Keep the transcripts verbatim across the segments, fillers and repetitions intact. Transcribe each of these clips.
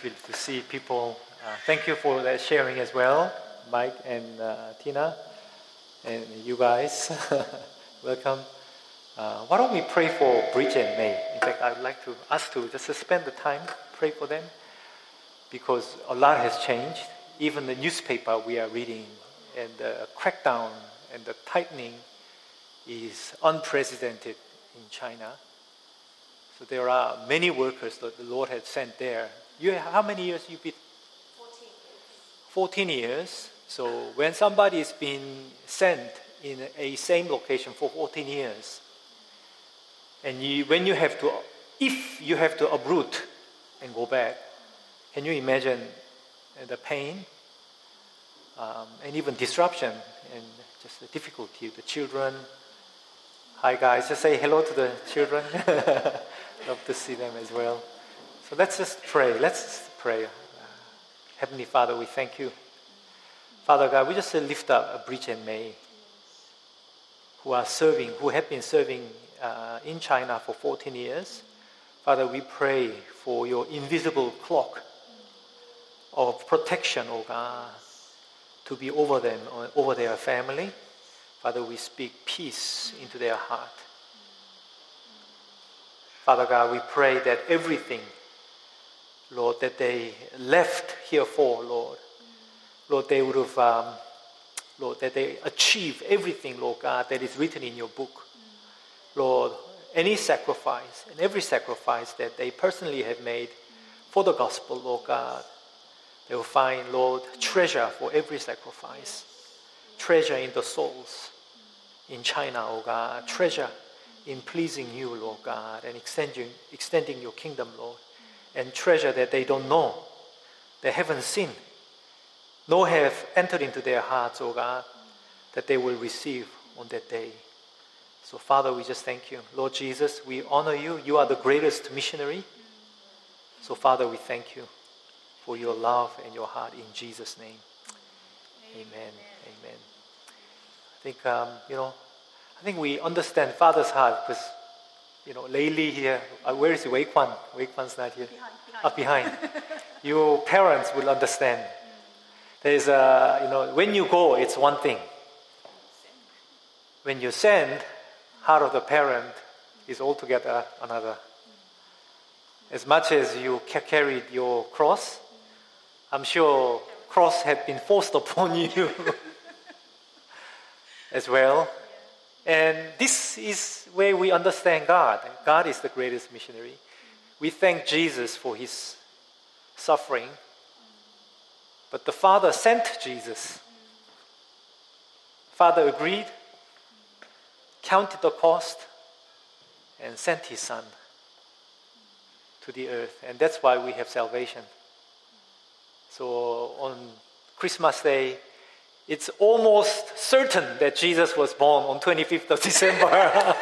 good to see people. Uh, thank you for that sharing as well, Mike and uh, Tina, and you guys. Welcome. Uh, why don't we pray for Bridget and May? In fact, I would like to us to just spend the time pray for them, because a lot has changed. Even the newspaper we are reading, and the crackdown and the tightening is unprecedented in China. So there are many workers that the Lord has sent there. You, how many years you been? Fourteen years. Fourteen years. So when somebody is being sent in a same location for fourteen years, and you, when you have to, if you have to uproot and go back, can you imagine the pain um, and even disruption and just the difficulty? The children. Hi guys, just say hello to the children. Love to see them as well. So let's just pray. Let's just pray. Uh, Heavenly Father, we thank you. Father God, we just uh, lift up Bridget and May, who are serving, who have been serving uh, in China for fourteen years. Father, we pray for your invisible cloak of protection, oh God, to be over them, over their family. Father, we speak peace into their heart. Father God, we pray that everything, Lord, that they left here for, Lord, Lord, they would have, um, Lord, that they achieve everything, Lord God, that is written in your book. Lord, any sacrifice and every sacrifice that they personally have made for the gospel, Lord God, they will find, Lord, treasure for every sacrifice, treasure in the souls in China, oh God, treasure in pleasing you, Lord God, and extending, extending your kingdom, Lord, and treasure that they don't know, they haven't seen, nor have entered into their hearts, oh God, that they will receive on that day. So Father, we just thank you. Lord Jesus, we honor you. You are the greatest missionary. So Father, we thank you for your love and your heart in Jesus' name. Amen. Amen. Amen. I think, um, you know, I think we understand Father's heart because, you know, lately here, uh, where is Wei Kwan? Wei Kwan's not here. Behind. behind. Up behind. Your parents will understand. There is a, you know, when you go, it's one thing. When you send, heart of the parent is altogether another. As much as you ca- carried your cross, I'm sure cross had been forced upon you as well. And this is where we understand God. God is the greatest missionary. We thank Jesus for his suffering. But the Father sent Jesus. Father agreed, counted the cost, and sent his Son to the earth. And that's why we have salvation. So on Christmas Day, it's almost certain that Jesus was born on twenty-fifth of December.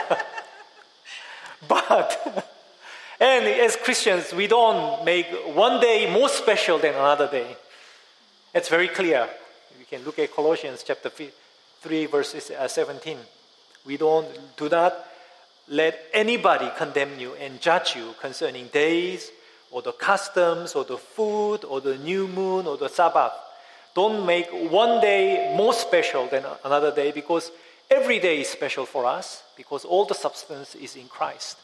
But, and as Christians, we don't make one day more special than another day. It's very clear. You can look at Colossians chapter three, verse seventeen. We don't, do not let anybody condemn you and judge you concerning days or the customs or the food or the new moon or the Sabbath. Don't make one day more special than another day, because every day is special for us, because all the substance is in Christ.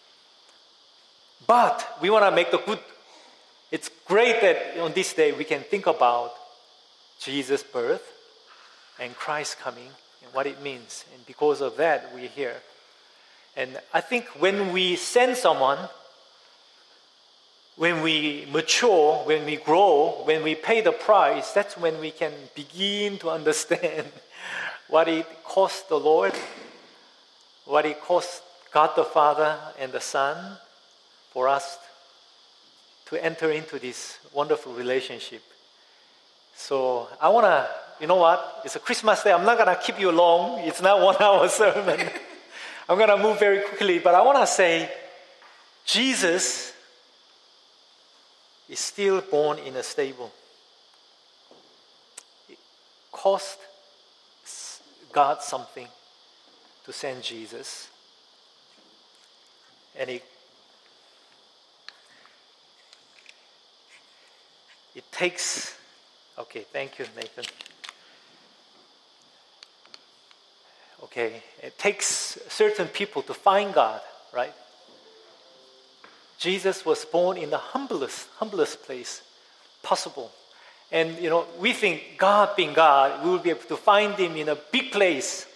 But we want to make the good. It's great that on this day we can think about Jesus' birth and Christ coming and what it means. And because of that, we're here. And I think when we send someone, when we mature, when we grow, when we pay the price, that's when we can begin to understand what it cost the Lord, what it cost God the Father and the Son for us to enter into this wonderful relationship. So I want to, you know what? It's a Christmas day. I'm not going to keep you long. It's not one hour sermon. I'm going to move very quickly, but I want to say Jesus is still born in a stable. It cost God something to send Jesus. And it it takes, okay, thank you, Nathan. Okay, it takes certain people to find God, right? Jesus was born in the humblest, humblest place possible. And, you know, we think God being God, we will be able to find Him in a big place.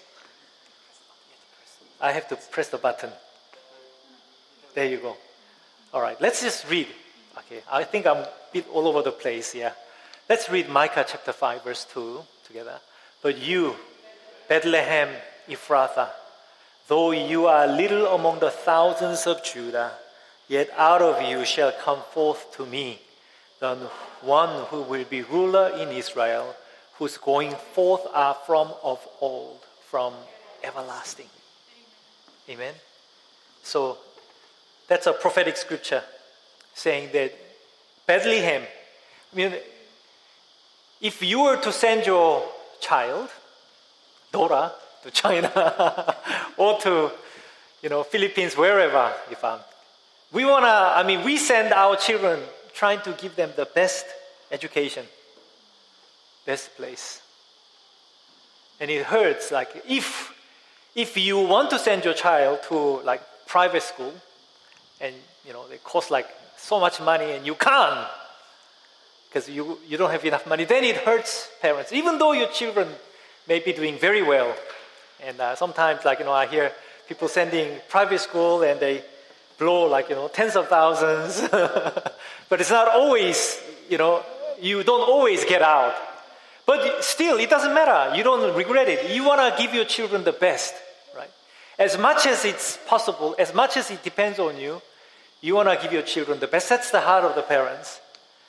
I have to press the button. There you go. All right, let's just read. Okay, I think I'm a bit all over the place, yeah. Let's read Micah chapter five, verse two together. But you, Bethlehem Ephrathah, though you are little among the thousands of Judah, yet out of you shall come forth to me the one who will be ruler in Israel, whose going forth are from of old, from everlasting. Amen. So that's a prophetic scripture saying that Bethlehem, I mean, if you were to send your child, Dora, to China or to, you know, Philippines, wherever, if I'm, we want to, I mean, we send our children trying to give them the best education, best place. And it hurts, like, if if you want to send your child to, like, private school, and, you know, they cost, like, so much money, and you can't, because you, you don't have enough money, then it hurts parents, even though your children may be doing very well. And uh, sometimes, like, you know, I hear people sending private school, and they blow, like, you know, tens of thousands. But it's not always, you know, you don't always get out. But still, it doesn't matter. You don't regret it. You want to give your children the best, right? As much as it's possible, as much as it depends on you, you want to give your children the best. That's the heart of the parents.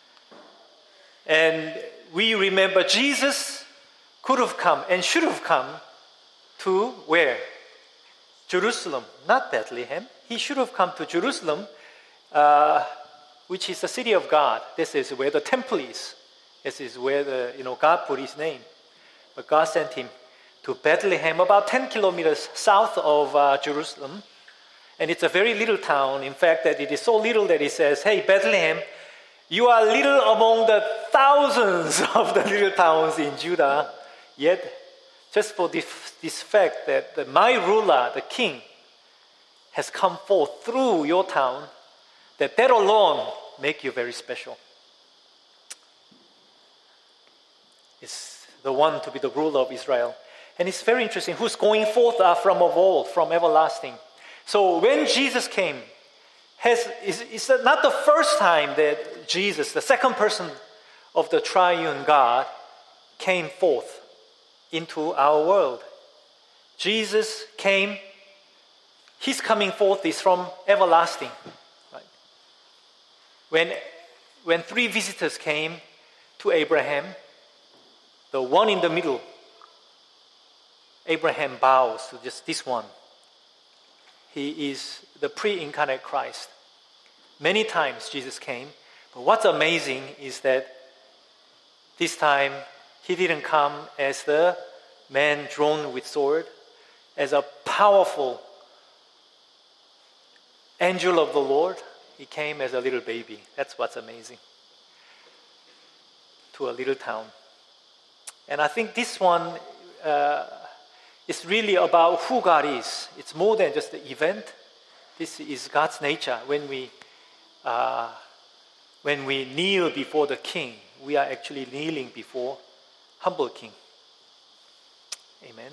And we remember Jesus could have come and should have come to where? Jerusalem, not Bethlehem. He should have come to Jerusalem, uh, which is the city of God. This is where the temple is. This is where the, you know, God put His name. But God sent Him to Bethlehem, about ten kilometers south of uh, Jerusalem. And it's a very little town. In fact, that it is so little that He says, hey, Bethlehem, you are little among the thousands of the little towns in Judah. Yet, just for this, this fact that the, my ruler, the king, has come forth through your town, that that alone make you very special. Is the one to be the ruler of Israel. And it's very interesting, who's going forth are from of old, from everlasting. So when Jesus came, has is it's not the first time that Jesus, the second person of the triune God, came forth into our world. Jesus came, His coming forth is from everlasting. Right? When, when three visitors came to Abraham, the one in the middle, Abraham bows to just this one. He is the pre-incarnate Christ. Many times Jesus came, but what's amazing is that this time He didn't come as the man drawn with sword, as a powerful angel of the Lord. He came as a little baby. That's what's amazing. To a little town. And I think this one uh, is really about who God is. It's more than just the event. This is God's nature. When we uh, when we kneel before the King, we are actually kneeling before humble King. Amen.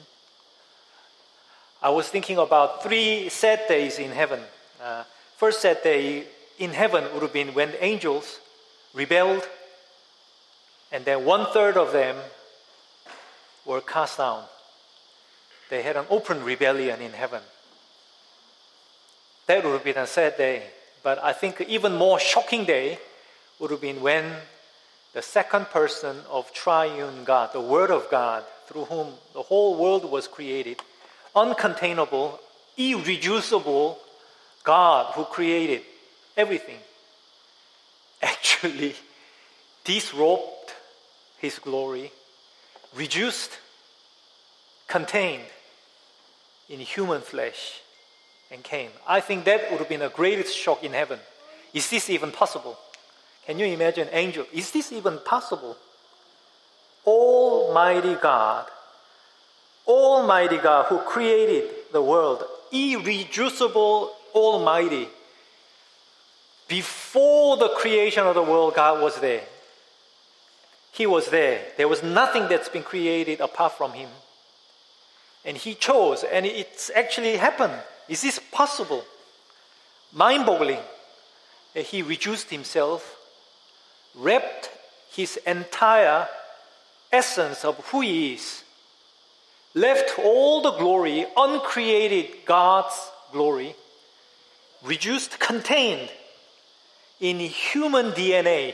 I was thinking about three sad days in heaven. Uh, first sad day in heaven would have been when the angels rebelled, and then one third of them were cast down. They had an open rebellion in heaven. That would have been a sad day. But I think even more shocking day would have been when the second person of triune God, the Word of God, through whom the whole world was created, uncontainable, irreducible God who created everything, actually disrobed His glory, reduced, contained in human flesh, and came. I think that would have been the greatest shock in heaven. Is this even possible? Can you imagine angel? Is this even possible? Almighty God, Almighty God who created the world, irreducible, almighty. Before the creation of the world, God was there. He was there. There was nothing that's been created apart from Him. And He chose, and it's actually happened. Is this possible? Mind-boggling. He reduced Himself, wrapped His entire essence of who He is, left all the glory, uncreated God's glory, reduced, contained in human D N A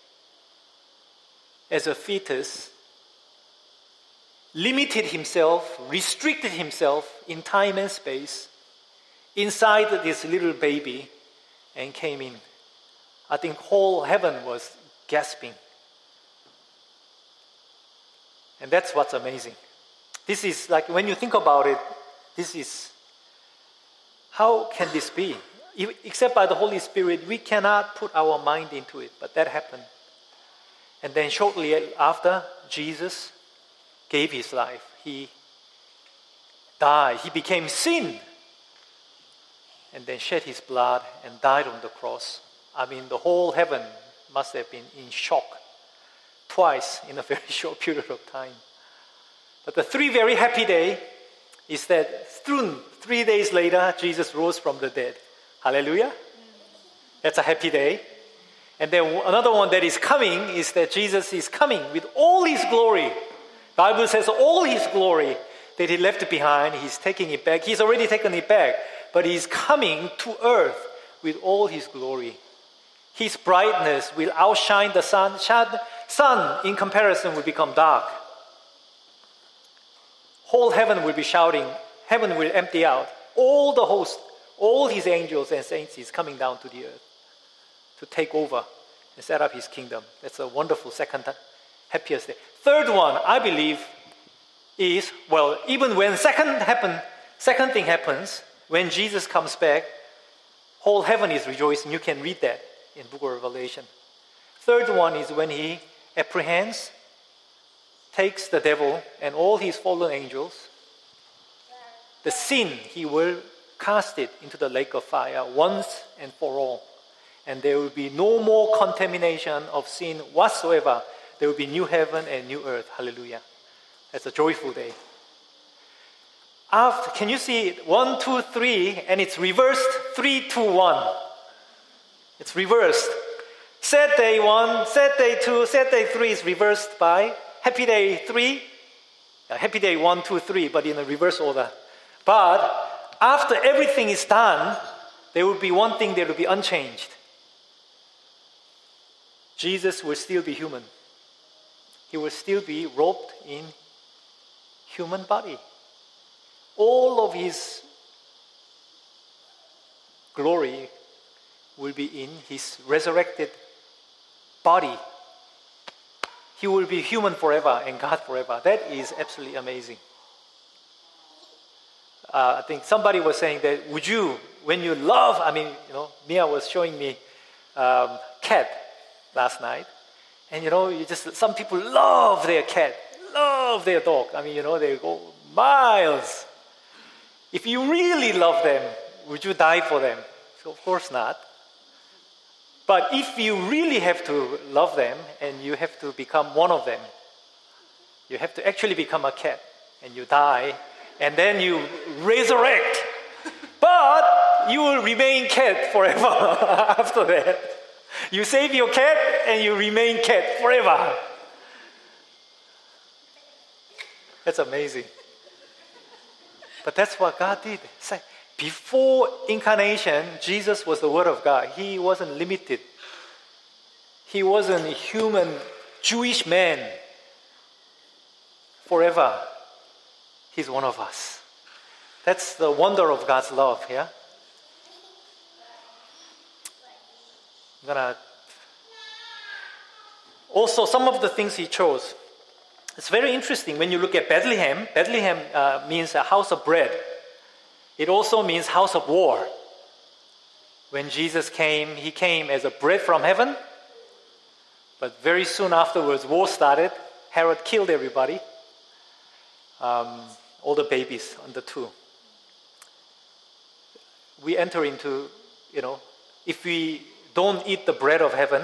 as a fetus, limited Himself, restricted Himself in time and space inside this little baby and came in. I think whole heaven was gasping. And that's what's amazing. This is like, when you think about it, this is, how can this be? If, except by the Holy Spirit, we cannot put our mind into it, but that happened. And then shortly after, Jesus gave His life. He died. He became sin. And then shed His blood and died on the cross. I mean, the whole heaven must have been in shock twice in a very short period of time. But the three very happy day is that soon, three days later, Jesus rose from the dead. Hallelujah. That's a happy day. And then another one that is coming is that Jesus is coming with all His glory. The Bible says all His glory that He left behind, He's taking it back. He's already taken it back, but He's coming to earth with all His glory. His brightness will outshine the sun. Sun, in comparison, will become dark. Whole heaven will be shouting. Heaven will empty out. All the host, all His angels and saints is coming down to the earth to take over and set up His kingdom. That's a wonderful second happiest day. Third one, I believe, is, well, even when second happen, second thing happens, when Jesus comes back, whole heaven is rejoicing. You can read that in the book of Revelation. Third one is when He apprehends, takes the devil and all his fallen angels, the sin, He will cast it into the lake of fire once and for all. And there will be no more contamination of sin whatsoever. There will be new heaven and new earth. Hallelujah. That's a joyful day. After, can you see it? One, two, three, and it's reversed. Three, two, one. It's reversed. Sad day one, sad day two, sad day three is reversed by happy day three, uh, happy day one, two, three, but in a reverse order. But after everything is done, there will be one thing that will be unchanged. Jesus will still be human. He will still be robed in human body. All of His glory will be in His resurrected body. He will be human forever and God forever. That is absolutely amazing. Uh, I think somebody was saying that, would you, when you love, I mean, you know, Mia was showing me um, cat last night. And, you know, you just, some people love their cat, love their dog. I mean, you know, they go miles. If you really love them, would you die for them? So of course not. But if you really have to love them and you have to become one of them, you have to actually become a cat and you die and then you resurrect. But you will remain cat forever after that. You save your cat and you remain cat forever. That's amazing. But that's what God did. Before incarnation, Jesus was the Word of God. He wasn't limited. He wasn't a human Jewish man. Forever, He's one of us. That's the wonder of God's love, yeah? I'm gonna... Also, some of the things He chose. It's very interesting when you look at Bethlehem. Bethlehem uh, means a house of bread. It also means house of war. When Jesus came, He came as a bread from heaven But very soon afterwards, war started. Herod killed everybody, um, all the babies under two. We enter into, you know, if we don't eat the bread of heaven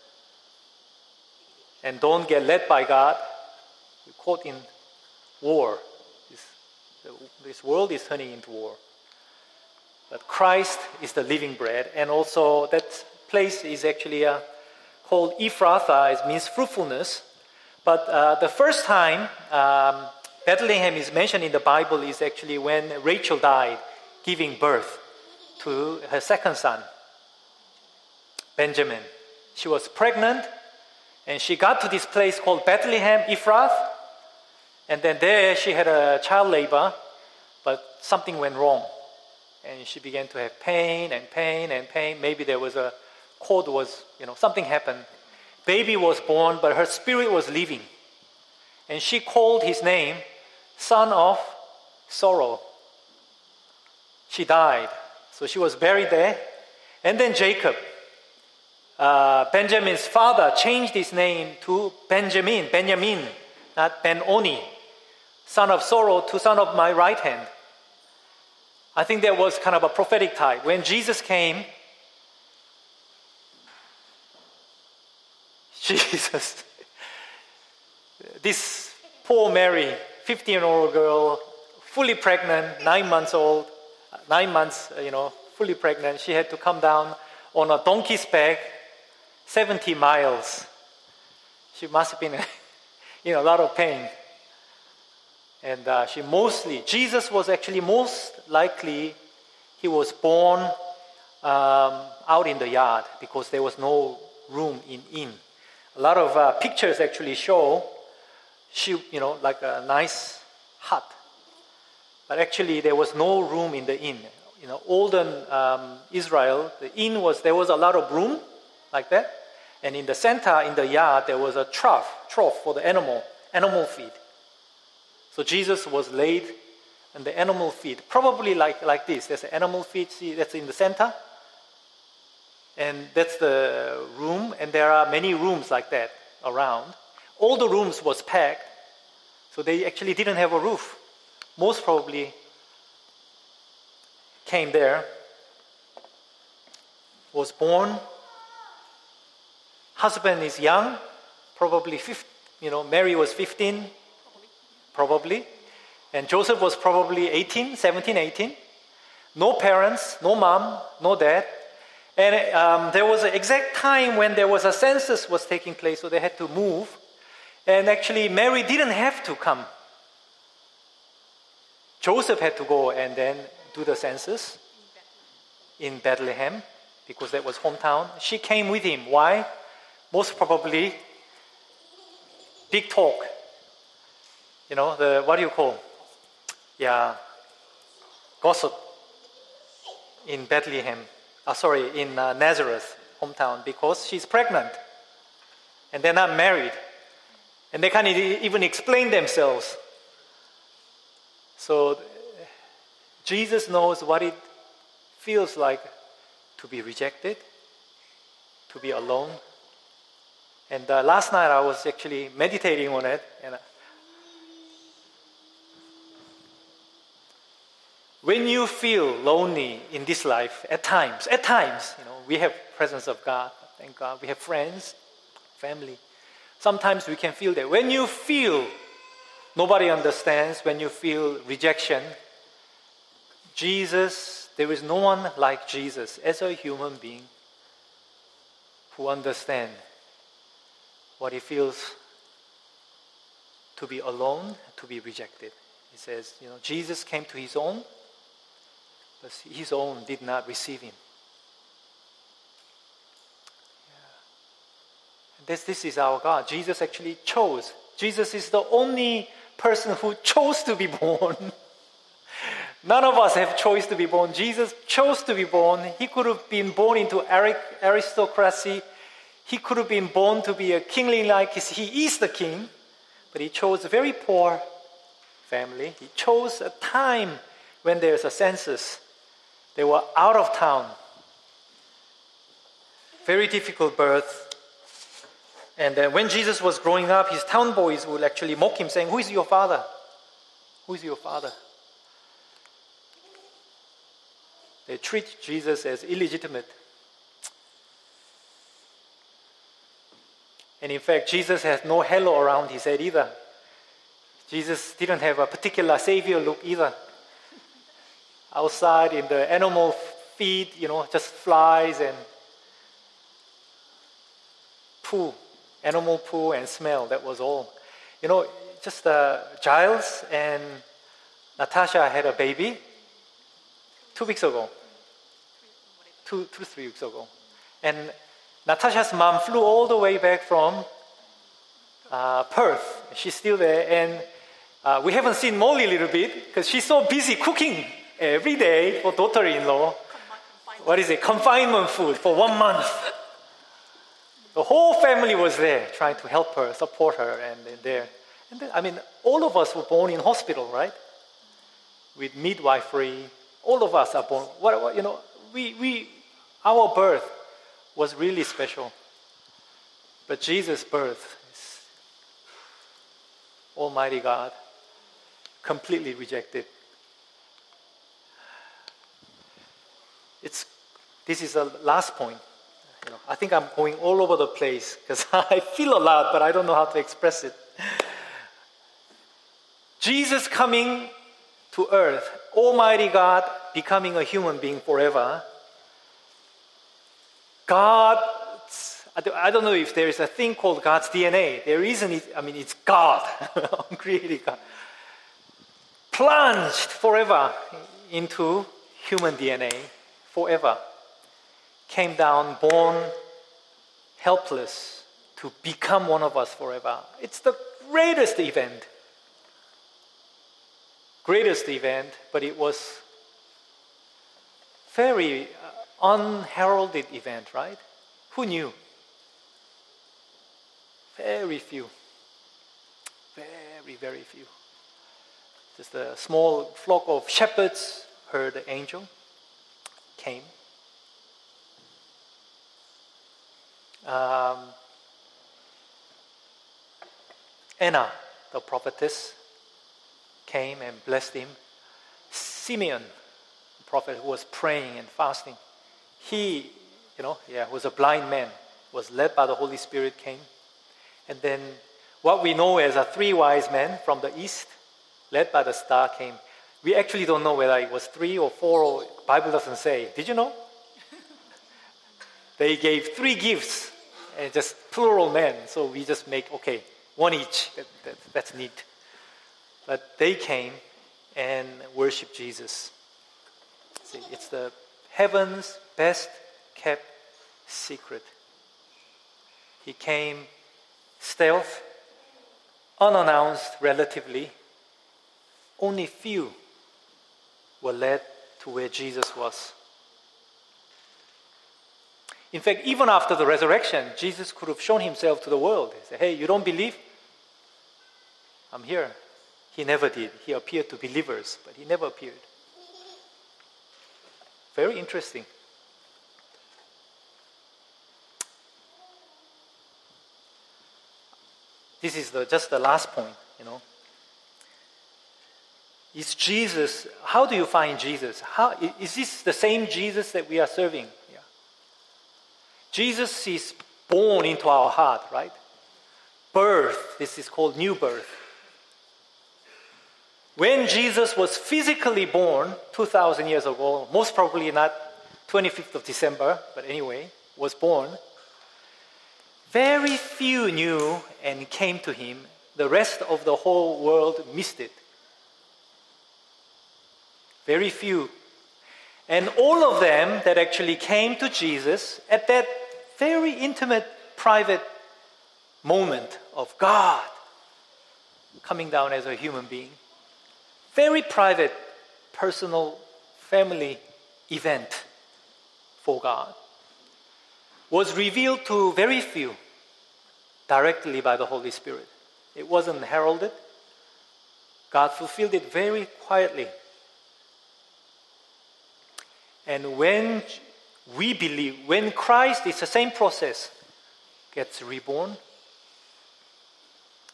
and don't get led by God, we're caught in war. This, this world is turning into war. But Christ is the living bread, and also that place is actually uh, called Ephrathah. It means fruitfulness. But uh, the first time um, Bethlehem is mentioned in the Bible is actually when Rachel died, giving birth to her second son, Benjamin. She was pregnant, and she got to this place called Bethlehem, Ephrath, and then there she had a child labor, but something went wrong. And she began to have pain and pain and pain. Maybe there was a cord was, you know, something happened. Baby was born, but her spirit was leaving. And she called his name, Son of Sorrow. She died. So she was buried there. And then Jacob, uh, Benjamin's father, changed his name to Benjamin, Benjamin, not Ben-Oni, son of sorrow to son of my right hand. I think that was kind of a prophetic type. When Jesus came, Jesus, this poor Mary, fifteen-year-old girl, fully pregnant, nine months old, nine months, you know, fully pregnant. She had to come down on a donkey's back, seventy miles. She must have been in a lot of pain. And uh, she mostly, Jesus was actually most likely, he was born um, out in the yard because there was no room in inn. A lot of uh, pictures actually show she, you know, like a nice hut. But actually there was no room in the inn. You know, olden um, Israel, the inn was, there was a lot of room like that. And in the center, in the yard, there was a trough, trough for the animal, animal feed. So Jesus was laid in the animal feed, probably like, like this. There's an animal feed, see, that's in the center. And that's the room, and there are many rooms like that around. All the rooms was packed, so they actually didn't have a roof. Most probably came there, was born. Husband is young, probably fifteen, you know, Mary was fifteen, probably. And Joseph was probably eighteen, seventeen, eighteen. No parents, no mom, no dad. And um, there was an exact time when there was a census was taking place, so they had to move. And actually, Mary didn't have to come. Joseph had to go and then do the census in Bethlehem, because that was hometown. She came with him. Why? Most probably, big talk. You know, the, what do you call? Yeah, gossip in Bethlehem. Uh, sorry, in uh, Nazareth, hometown, because she's pregnant. And they're not married. And they can't even explain themselves. So Jesus knows what it feels like to be rejected, to be alone. And uh, last night I was actually meditating on it. And when you feel lonely in this life, at times, at times, you know, we have presence of God, thank God. We have friends, family. Sometimes we can feel that. When you feel nobody understands, when you feel rejection, Jesus, there is no one like Jesus as a human being who understands what it feels to be alone, to be rejected. He says, you know, Jesus came to his own, but his own did not receive him. Yeah. This, this is our God. Jesus actually chose. Jesus is the only person who chose to be born. None of us have choice to be born. Jesus chose to be born. He could have been born into aristocracy. He could have been born to be a kingly like, he is the king, but he chose a very poor family. He chose a time when there's a census. They were out of town. Very difficult birth. And uh, when Jesus was growing up, his town boys would actually mock him, saying, "Who is your father? Who is your father?" They treat Jesus as illegitimate. And in fact, Jesus has no halo around his head either. Jesus didn't have a particular savior look either. Outside in the animal feed, you know, just flies and poo, animal poo and smell, that was all. You know, just uh, Giles and Natasha had a baby two weeks ago. Two, two, three weeks ago. And Natasha's mom flew all the way back from uh, Perth. She's still there. And uh, we haven't seen Molly a little bit because she's so busy cooking every day for daughter-in-law. What is it? Confinement food for one month. The whole family was there trying to help her, support her, and, and there. And then, I mean, all of us were born in hospital, right? With midwifery. All of us are born. What, what you know? We we our birth was really special. But Jesus' birth is Almighty God completely rejected. It's this is the last point. You know, I think I'm going all over the place because I feel a lot, but I don't know how to express it. Jesus coming to earth, Almighty God becoming a human being forever. God, I don't know if there is a thing called God's D N A. There isn't, I mean, it's God, uncreated God. Plunged forever into human D N A, forever. Came down, born helpless to become one of us forever. It's the greatest event. Greatest event, but it was very unheralded event, right? Who knew? Very few. Very, very few. Just a small flock of shepherds heard the angel, came. Um, Anna, the prophetess, came and blessed him. Simeon, the prophet who was praying and fasting, he, you know, yeah, was a blind man, was led by the Holy Spirit, came. And then what we know as a three wise men from the east, led by the star, came. We actually don't know whether it was three or four, or Bible doesn't say. Did you know? They gave three gifts, and just plural men. So we just make, okay, one each. That, that, that's neat. But they came and worshiped Jesus. See, it's the heaven's best kept secret. He came stealth, unannounced relatively. Only few were led to where Jesus was. In fact, even after the resurrection, Jesus could have shown himself to the world. He said, "Hey, you don't believe? I'm here." He never did. He appeared to believers, but he never appeared. Very interesting. This is the, just the last point, you know. Is Jesus, how do you find Jesus? How, is this the same Jesus that we are serving? Yeah. Jesus is born into our heart, right? Birth, this is called new birth. When Jesus was physically born two thousand years ago, most probably not twenty-fifth of December, but anyway, was born, very few knew and came to him. The rest of the whole world missed it. Very few. And all of them that actually came to Jesus at that very intimate, private moment of God coming down as a human being. Very private, personal, family event for God. Was revealed to very few directly by the Holy Spirit. It wasn't heralded. God fulfilled it very quietly. And when we believe, when Christ, it's the same process, gets reborn,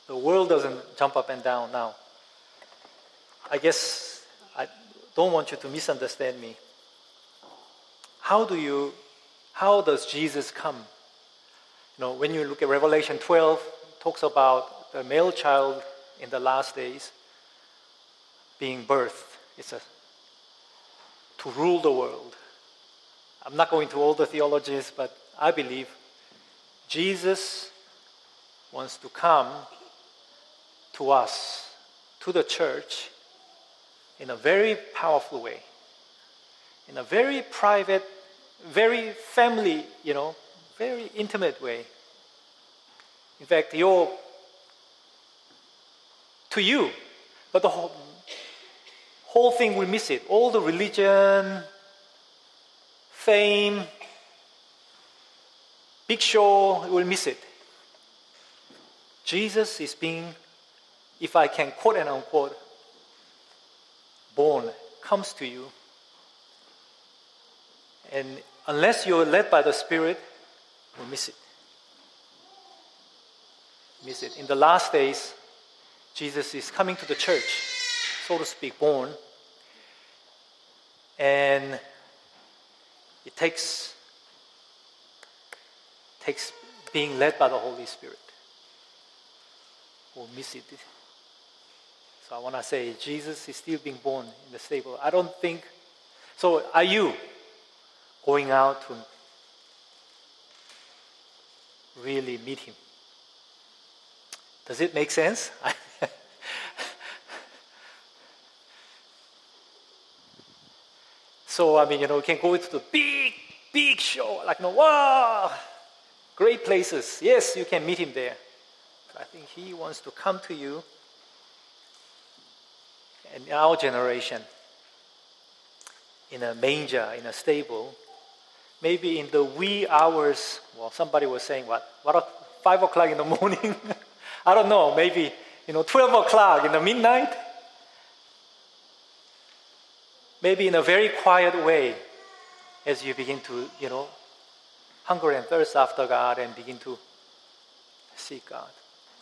the world doesn't jump up and down now. I guess I don't want you to misunderstand me. How do you, how does Jesus come? You know, when you look at Revelation twelve, it talks about the male child in the last days being birthed. It's a, to rule the world. I'm not going to all the theologies, but I believe Jesus wants to come to us, to the church, in a very powerful way, in a very private, very family, you know, very intimate way. In fact, your to you, but the whole, whole thing will miss it. All the religion, fame, big show, will miss it. Jesus is being, if I can quote and unquote, born, comes to you. And unless you're led by the Spirit, you'll miss it. Miss it. In the last days, Jesus is coming to the church, so to speak, born. And it takes, takes being led by the Holy Spirit. We'll miss it. So I want to say, Jesus is still being born in the stable. I don't think, so are you going out to really meet him? Does it make sense? So, I mean, you know, you can go to the big, big show, like, you know, wow, great places. Yes, you can meet him there. But I think he wants to come to you. And in our generation, in a manger, in a stable, maybe in the wee hours, well, somebody was saying, what, what, five o'clock in the morning? I don't know, maybe, you know, twelve o'clock in the midnight? Maybe in a very quiet way, as you begin to, you know, hunger and thirst after God and begin to seek God.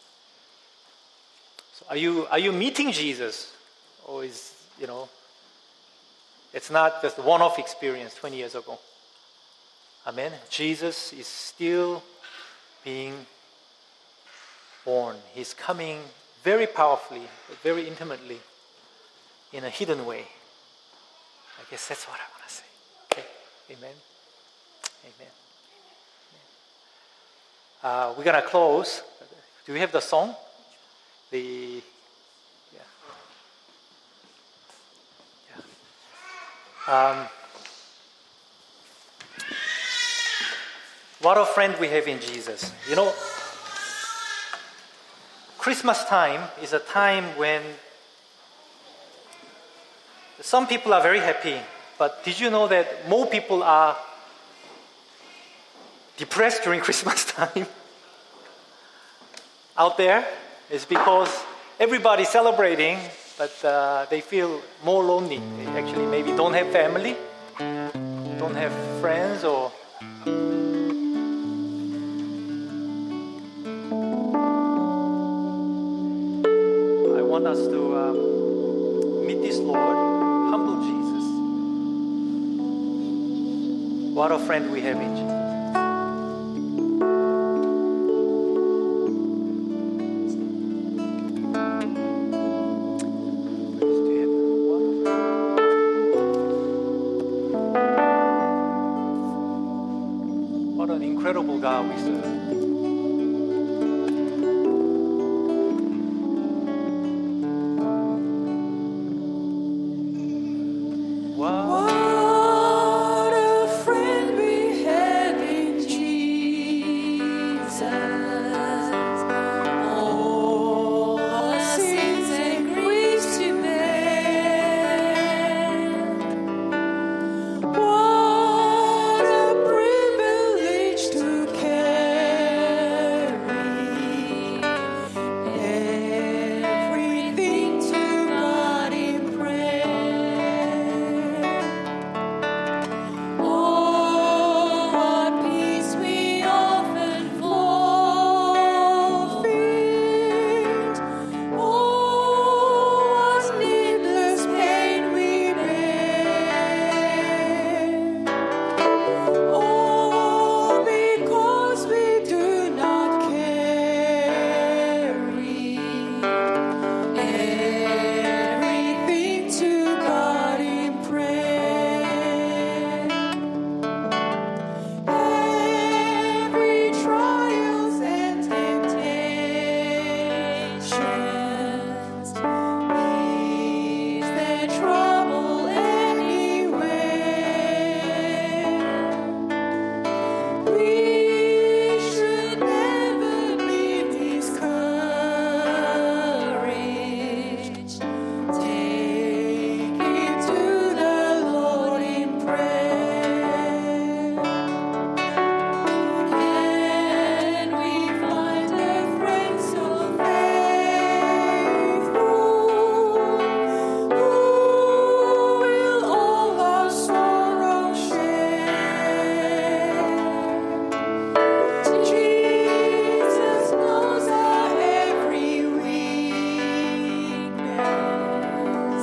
So are you, are you meeting Jesus? Or is, you know, it's not just a one-off experience twenty years ago. Amen. Jesus is still being born. He's coming very powerfully, but very intimately, in a hidden way. I guess that's what I want to say. Okay. Amen. Amen. Uh, we're going to close. Do we have the song? The Um, what a friend we have in Jesus. You know, Christmas time is a time when some people are very happy, but did you know that more people are depressed during Christmas time out there? It's because everybody's celebrating, but uh, they feel more lonely. They actually maybe don't have family, don't have friends, or I want us to um, meet this Lord, humble Jesus. What a friend we have in Jesus. Incredible God we serve. What a friend we have in Jesus. All our sins and griefs to bear. What a privilege to carry chance. Is there trouble anywhere? We should never be discouraged. Take it to the Lord in prayer. Can we find a friend so faithful, who will all our sorrow share? Jesus knows our every weakness.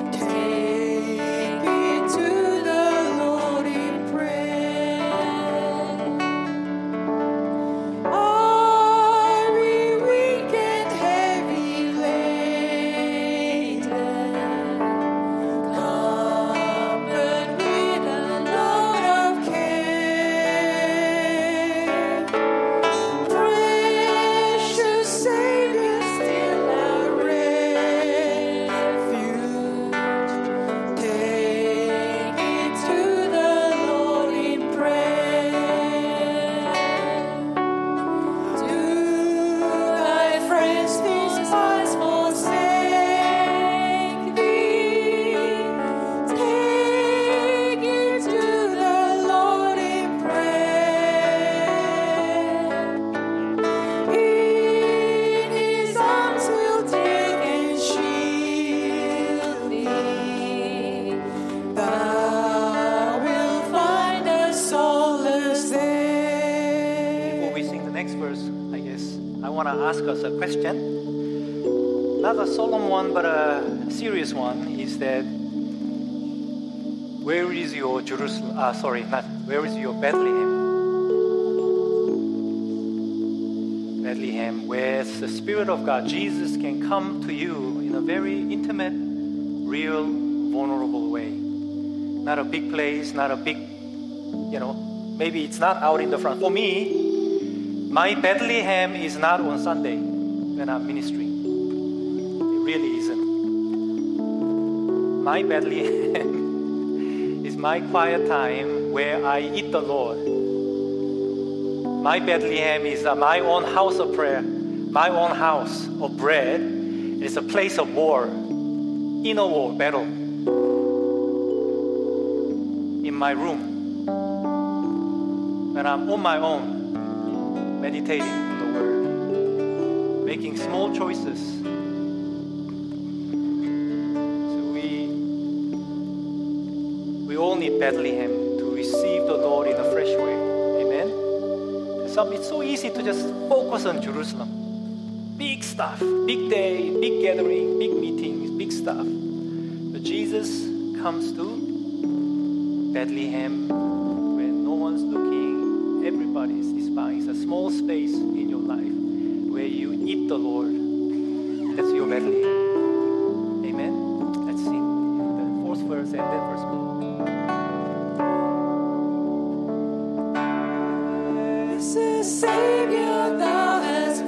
Take it to the Lord in prayer. Are we weak and heavy laden? Cumbered with a load of care. Precious Savior, still our refuge. Take it to the Lord in prayer. Do thy friends despise forsake thee? Take it to the Lord in prayer. In His arms will take and shield thee. Thou wilt find a solace there. Before we sing the next verse, I guess I want to ask us a question. Not a solemn one, but a serious one. Is that where is your Jerusalem? Uh, sorry, not where is your Bethlehem? Bethlehem, where the Spirit of God, Jesus, can come to you in a very intimate, real, vulnerable way. Not a big place, not a big, you know, maybe it's not out in the front. For me, my Bethlehem is not on Sunday when I'm ministering. It really isn't. My Bethlehem is my quiet time where I eat the Lord. My Bethlehem is uh, my own house of prayer, my own house of bread. It's a place of war, inner war, battle. In my room, when I'm on my own, meditating on the Word, making small choices. So we we all need Bethlehem to receive the Lord in a fresh way. Amen. Some it's so easy to just focus on Jerusalem, big stuff, big day, big gathering, big meetings, big stuff. But Jesus comes to Bethlehem when no one's looking, everybody is despised. It's a small space in your life where you eat the Lord. That's your Bethlehem. Amen. Let's sing the fourth verse and then verse one. Blessed Savior, thou hast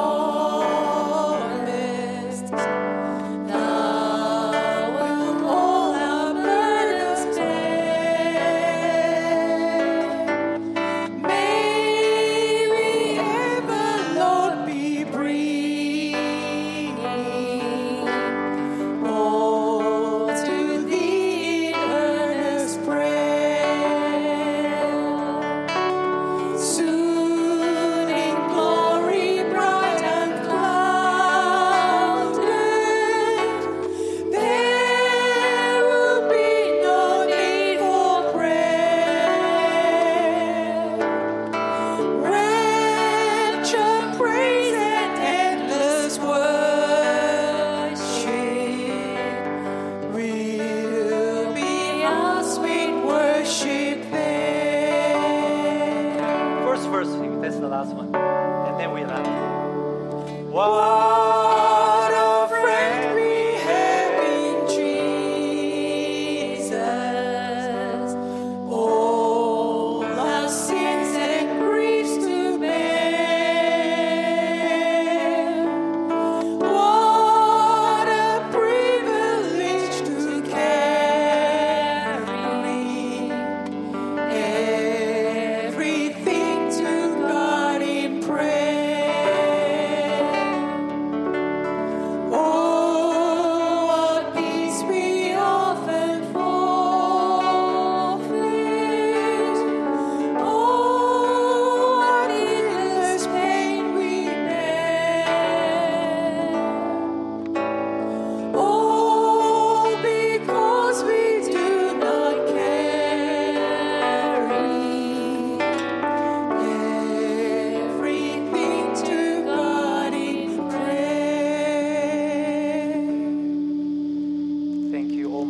promised, thou wilt all our burdens bear. May we ever, Lord, be bringing all to Thee in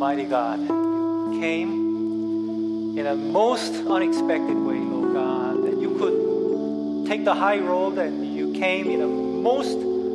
Almighty God, you came in a most unexpected way, Lord God, that you could take the high road, and you came in a most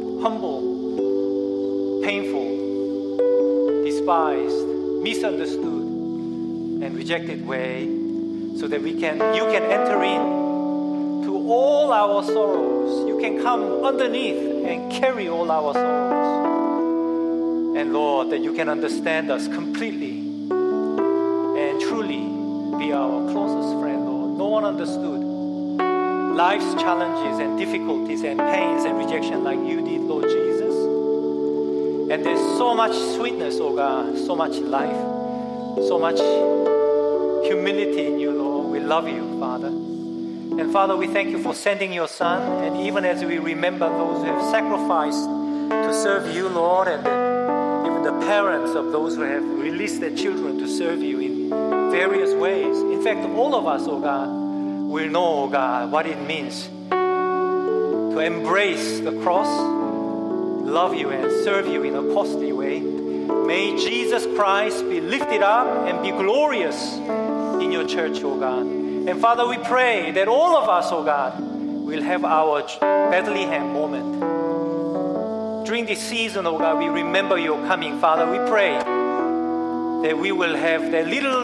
humble, painful, despised, misunderstood, and rejected way, so that we can, you can enter in to all our sorrows. You can come underneath and carry all our sorrows. And Lord, that you can understand us completely and truly be our closest friend, Lord. No one understood life's challenges and difficulties and pains and rejection like you did, Lord Jesus. And there's so much sweetness, oh God, so much life, so much humility in you, Lord. We love you, Father. And Father, we thank you for sending your Son. And even as we remember those who have sacrificed to serve you, Lord, and even the parents of those who have released their children to serve you in various ways. In fact, all of us, oh God, will know, oh God, what it means to embrace the cross, love you and serve you in a costly way. May Jesus Christ be lifted up and be glorious in your church, oh God. And Father, we pray that all of us, oh God, will have our Bethlehem moment. During this season, oh God, we remember your coming. Father, we pray that we will have that little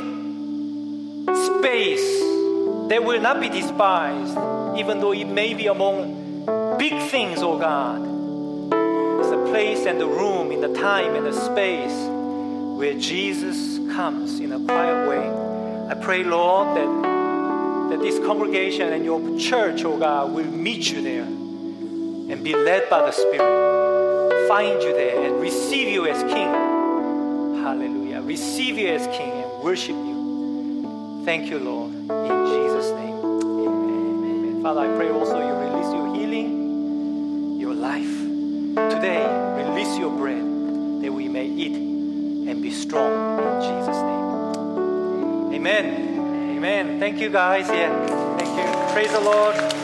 space that will not be despised, even though it may be among big things, oh God. It's the place and the room, in the time and the space where Jesus comes in a quiet way. I pray, Lord, that that this congregation and your church, oh God, will meet you there and be led by the Spirit, find you there and receive you as King. Hallelujah. Receive you as King and worship you. Thank you, Lord. In Jesus' name. Amen. Amen. Father, I pray also you release your healing, your life. Today, release your bread that we may eat and be strong in Jesus' name. Amen. Amen. Thank you, guys. Yeah. Thank you. Praise the Lord.